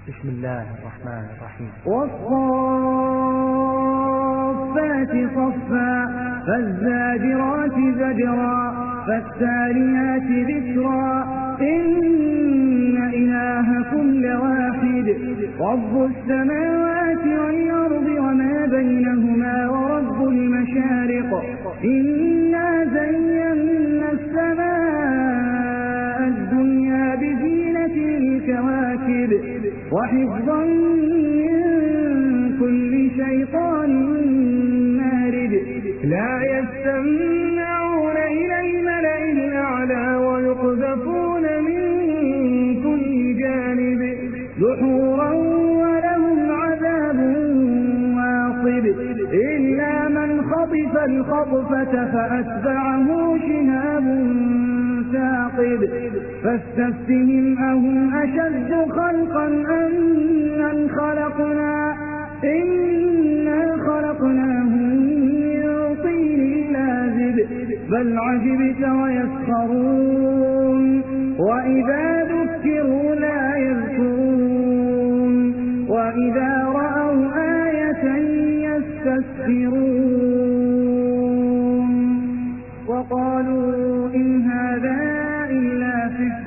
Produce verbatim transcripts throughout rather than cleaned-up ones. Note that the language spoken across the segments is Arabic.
بسم الله الرحمن الرحيم. والصافات صفا فالزاجرات زجرا فالتاليات ذكرا إن إلهكم لواحد رب السماوات والأرض وما بينهما ورب المشارق إنا زينا السماء الدنيا بزينة الكواكب وحفظا من كل شيطان مارد لا يستمعون إلى الملأ الأعلى ويقذفون من كل جانب دحورا ولهم عذاب واصب إلا من خطف الخطفة فأتبعه شهاب ثاقب فاستفتهم أهم أشد خلقا أم من خلقنا إنا خلقناهم من طين لازب بل عجبت ويسخرون وإذا ذكروا لا يذكرون وإذا رأوا آية يستسخرون وقالوا إن هذا إلا سحر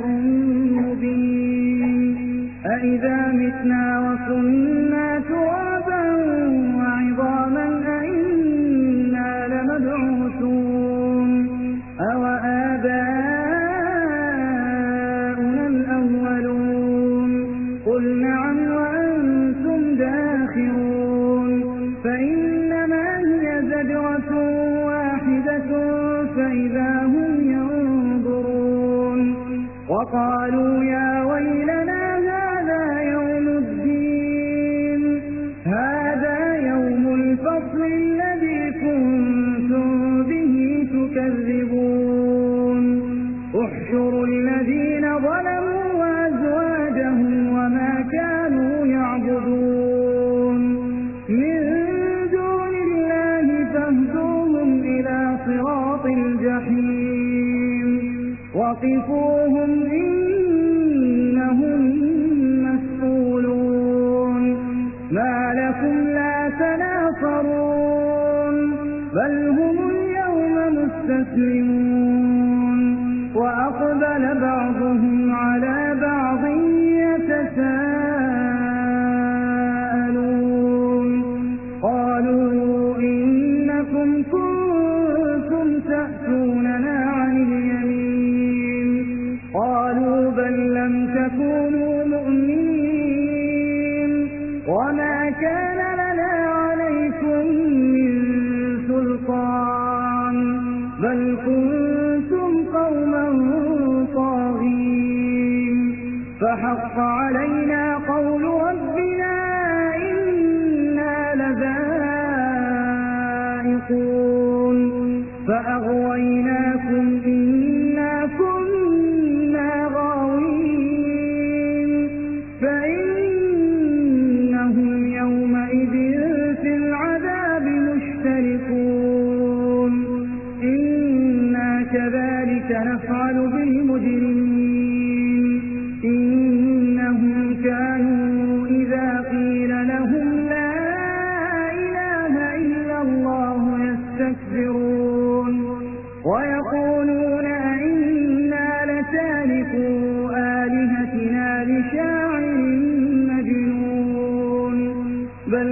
مبين أإذا متنا وكنا ترابا وعظاما أئنا لمبعوثون أوآباؤنا الأولون قل نعم وأنتم داخرون فإنما هي زجرة واحدة فإذا هم ينظرون وقالوا يا ويلنا هذا يوم الدين هذا يوم الفصل الذي كنتم به تكذبون احشروا الذين ظلموا وأزواجهم وما كانوا يعبدون من دون الله فاهدوهم إلى صراط الجحيم وقفوهم إنهم مسؤولون ما لكم لا تناصرون بل هم اليوم مستسلمون وأقبل بعضهم على بعض يتساءلون قالوا إنكم كنتم تأتوننا عن اليمين قالوا بل لم تكونوا مؤمنين وما كان لنا عليكم من سلطان بل كنتم قوما طاغين فحق علينا قول ربنا إنا لذائقون فأغويناكم إنا كنا غاوين فإنهم يومئذ في العذاب مشتركون إنا كذلك نفعل بالمجرمين إنهم كانوا إذا قيل لهم لا إله إلا الله يستكبرون ويقولون أئنا لتاركو آلهتنا لشاعر مجنون بل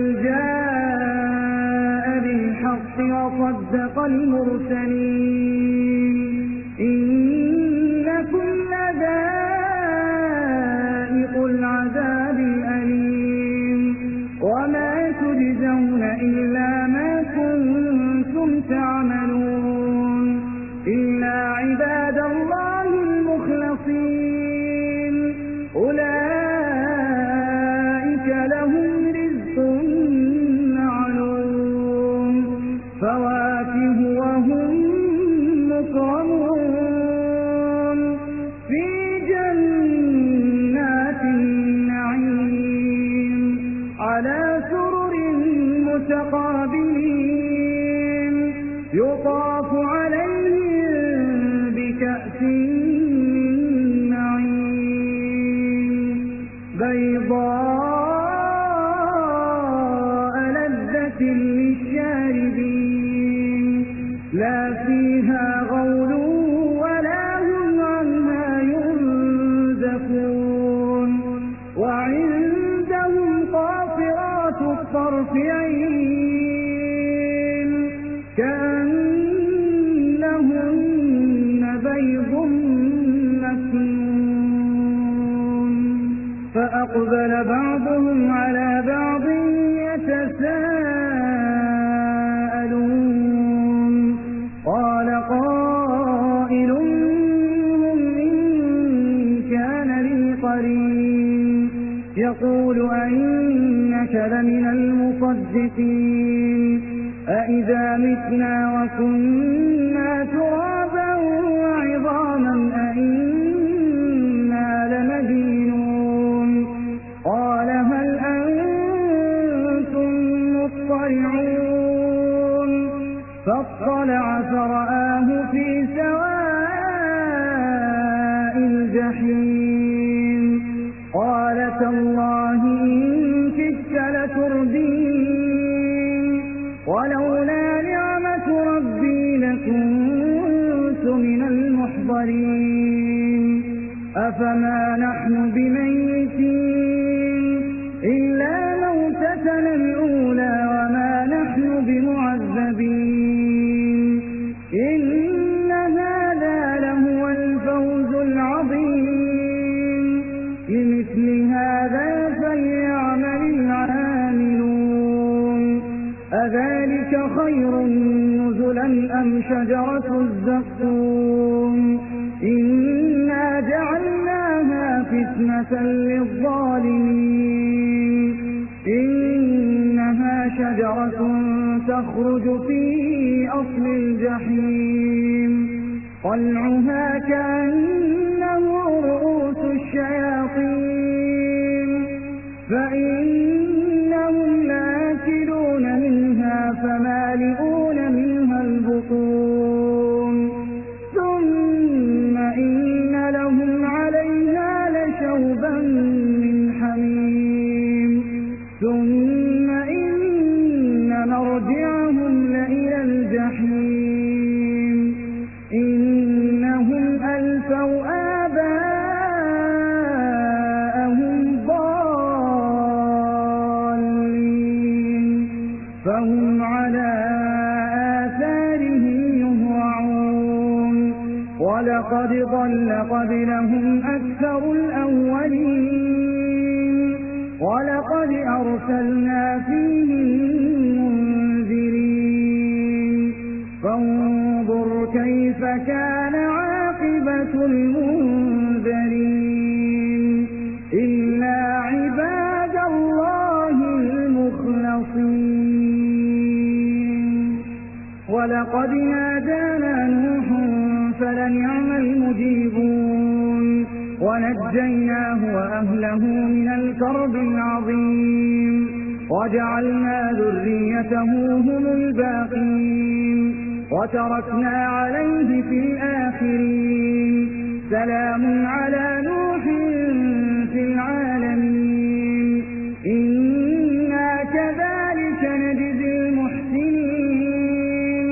جاء بالحق وصدق المرسلين إنكم لذائق العذاب الأليم وما تجزون إلا ما كنتم تعملون إلا عباد الله المخلصين أولئك لهم رزق معلوم فواكه وهم مكرمون في جنات النعيم على سرر متقابلين يطاف عليهم بكأس من معين بين بيضاء لذة للشاربين لا فيها غول ولا هم عنها ينزفون وعندهم قاصرات الطرف عين كأنهن بيض مكنون فأقبل بعضهم على بعض يتساءلون قال قائل منهم إني كان لي قرين يقول أئنك لمن المصدقين أئذا متنا وكنا ترابا وعظاما أئنا لمدينون قال هل أنتم مطلعون فاطلع فرآه في سواء الجحيم قال تالله إن كدت لتردين ولولا نعمة ربي لكنت من المحضرين أفما نحن بميتين إلا موتتنا الأولى وما نحن بمعذبين إن هذا لهو الفوز العظيم لمثل هذا فليعمل العاملون أذلك خير نزلا أم شجرة الزقوم إنا جعلناها فتنة للظالمين إنها شجرة تخرج في أصل الجحيم طلعها كأنه رؤوس الشياطين فإنهم لآكلون منها فمالئون منها البطون ثم إن لهم عليها لشوبا من حميم ثم إن مرجعهم لإلى الجحيم إنهم ألفوا آباءهم ضالين فهم على آثارهم يهرعون ولقد ضل قبلهم أكثر الأولين ولقد أرسلنا فيهم منذرين فانظر كيف كان عاقبة المنذرين إلا عباد الله المخلصين ولقد نادانا نوح فلنعم المجيبون ونجيناه وأهله من الكرب العظيم وجعلنا ذريته هم الباقين وتركنا عليه في الآخرين سلام على نوح في العالمين إنا كذلك نجزي المحسنين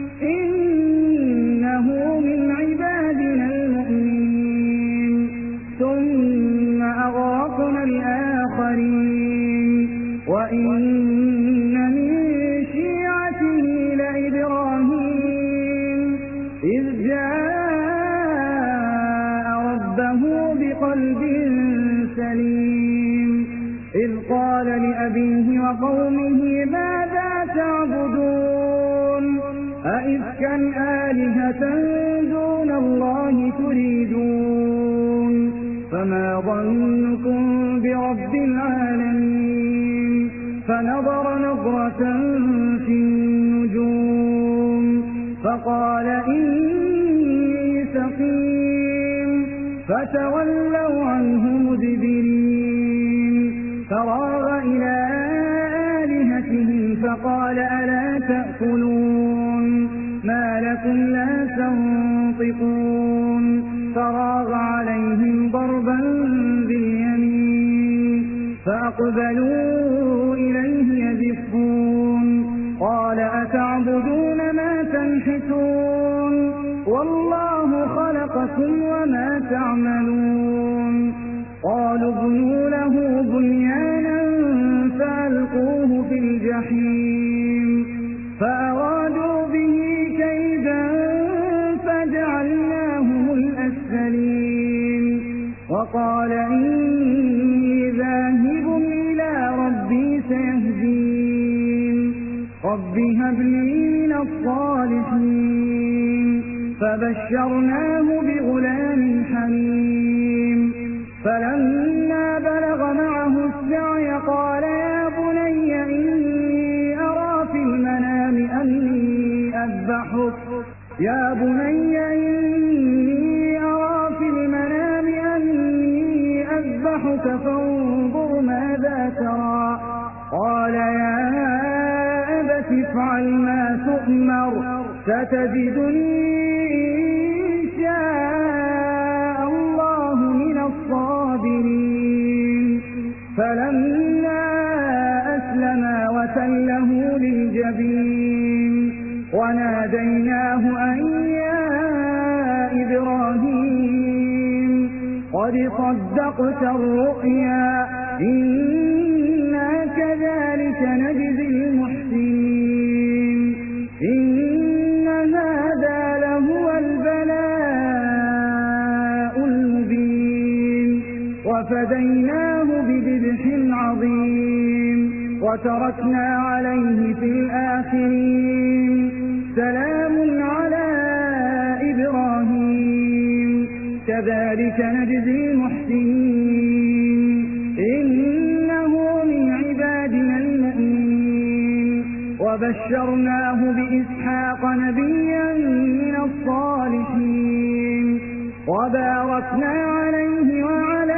إنه من عبادنا المؤمنين ثم أغرقنا الآخرين وإن من شيعته لإبراهيم إذ جاء ربه بقلب سليم إذ قال لأبيه وقومه ماذا تعبدون أئفكا آلهة دون الله تريدون فما ظنكم برب العالمين فنظر نظرة في النجوم فقال إني سقيم فتولوا عنه مدبرين فراغ إلى آلهتهم فقال ألا تأكلون ما لكم لا تنطقون فراغ عليهم ضربا باليمين فأقبلوا إليه يزفون قال أتعبدون ما تنحتون والله خلقكم وما تعملون قالوا ابنوا له بنيانا فألقوه في الجحيم فأرادوا به كيدا فجعلناهم الأسفلين وقال إني ذاهب إلى ربي سيهدين رب هب لي من الصالحين فبشرناه بغلام حليم فلما بلغ معه السعي قال يا بني إني أرى في المنام أني أذبحك يا بني إني أرى في المنام أني أذبحك فانظر ماذا ترى قال يا أبت افعل ما تؤمر ستجدني إن شاء الله من الصابرين فلما أسلما وتله للجبين وناديناه أن يا إبراهيم قد صدقت الرؤيا إنا كذلك نجزي المحسنين إن هذا لهو البلاء المبين وفديناه بذبح عظيم وتركنا عليه في الآخرين سلام على إبراهيم كذلك نجزي المحسنين إنه من عبادنا المؤمنين وبشرناه بإسحاق نبيا من الصالحين وباركنا عليه وعلى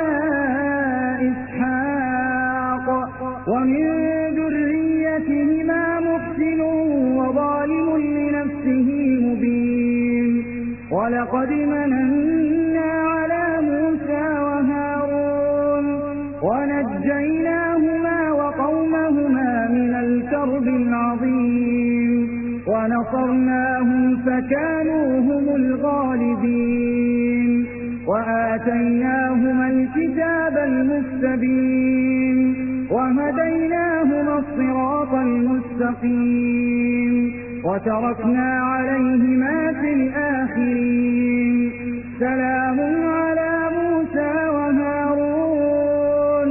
إسحاق ومن ذريتهما محسن وظالم لنفسه مبين ولقد مننا على موسى وهارون ونجيناهما وقومهما من الكرب العظيم ونصرناهم فكانوا هم الغالبين وآتيناهما الكتاب المستبين وهديناهما الصراط المستقيم وتركنا عليهما في الآخرين سلام على موسى وهارون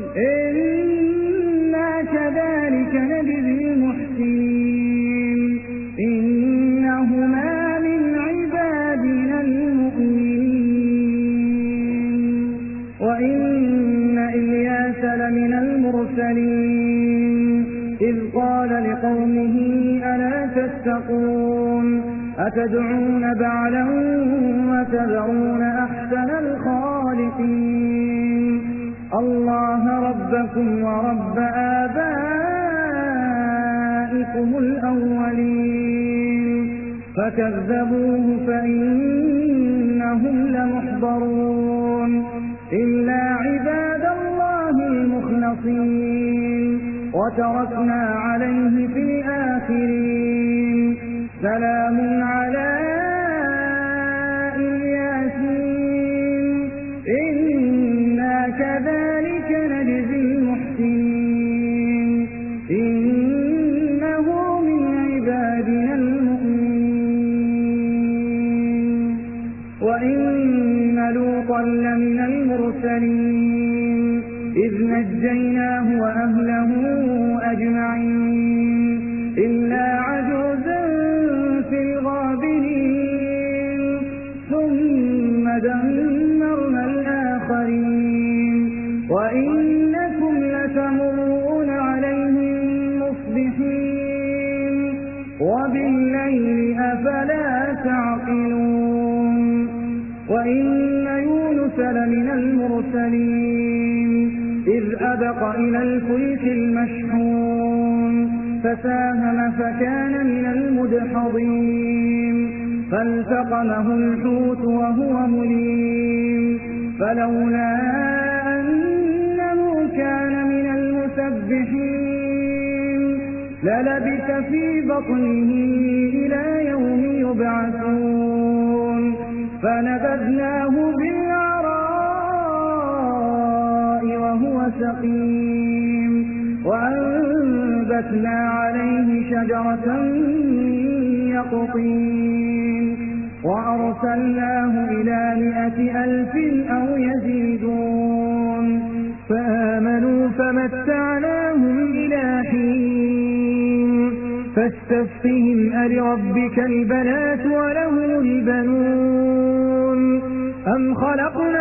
إنا كذلك نجزي المحسنين إنهما من عبادنا المؤمنين وإن إلياس لمن المرسلين إذ قال لقومه ألا تتقون أتدعون بعلا وتذرون أحسن الخالقين الله ربكم ورب آبائكم الأولين فكذبوه فإنهم لمحضرون إلا عباد الله المخلصين وتركنا عليه في الآخرين سلام على الياسين إنا كذلك نجزي المحسنين إنه من عبادنا المؤمنين وإن لوطا لمن المرسلين إذ نجيناه وأهله أجمعين إلا عجوزا في الغابرين ثم دمرنا الآخرين وإنكم لتمرون عليهم مصبحين وبالليل أفلا تعقلون وإن يونس لمن المرسلين إذ أبق إلى الفلك المشحون فساهم فكان من المدحضين فالتقمه الحوت وهو مليم فلولا أنه كان من المسبحين للبث في بطنه إلى يوم يبعثون فنبذناه بالعراء وهو سقيم وأنبتنا عليه شجرة من يقطين وأرسلناه إلى مائة ألف أو يزيدون فآمنوا فمتعناهم إلى حين فاستفتهم ألربك البنات وله البنون أم خلقنا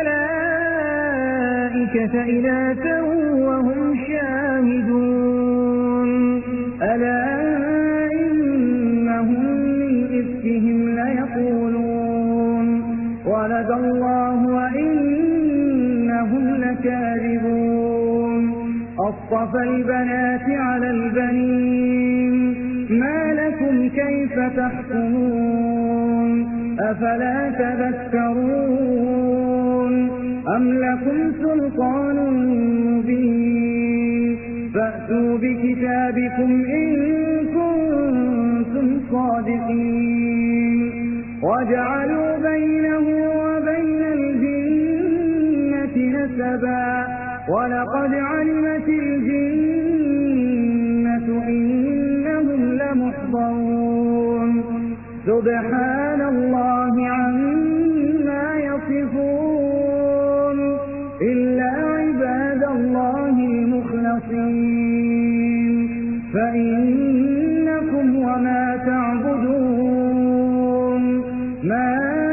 الملائكة إناثا وهم شاهدون ألا إنهم من إفكهم ليقولون ولد الله وإنهم لكاذبون أصطفى البنات على البنين ما لكم كيف تحكمون أفلا تذكرون أم لكم سلطان مبين فأتوا بكتابكم إن كنتم صادقين وجعلوا بينه وبين الجنة نسبا ولقد علمت الجنة إنهم لمحضرون سبحان الله عما يصفون إلا عباد الله المخلصين فإنكم وما تعبدون ما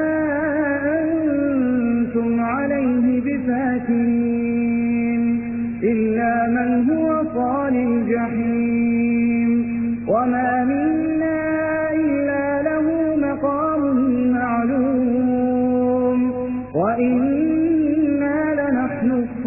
أنتم عليه بفاتنين إلا من هو صال الجحيم وما منا إلا له مقام معلوم وإنا لنحن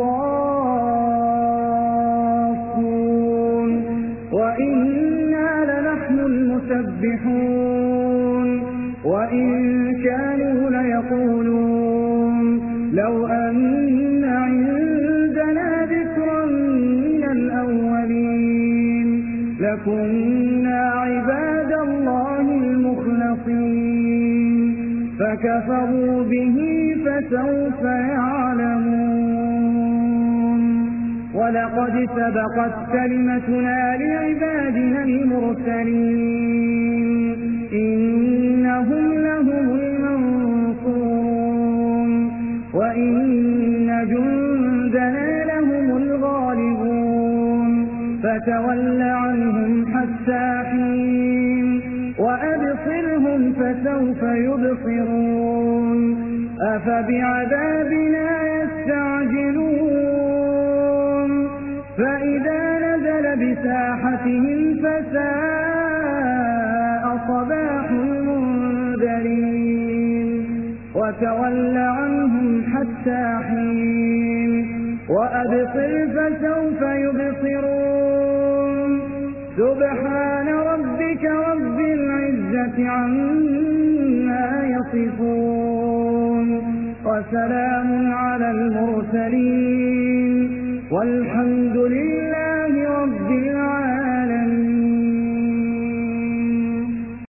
الصافون وإنا لنحن المسبحون وإن كانوا ليقولون لو أن عندنا ذكرا من الأولين لكنا عباد الله المخلصين فكفروا به فسوف يعلمون ولقد سبقت كلمتنا لعبادنا المرسلين إنهم لهم المنصورون وإن جندنا لهم الغالبون فتول عنهم حتى حين وأبصرهم فسوف يبصرون أفبعذابنا يستعجلون فإذا نزل بساحتهم فساء صباح المنذرين وتول عنهم حتى حين وأبصر فسوف يبصرون سبحان ربك رب العزة عما يصفون وسلام على المرسلين والحمد لله رب العالمين.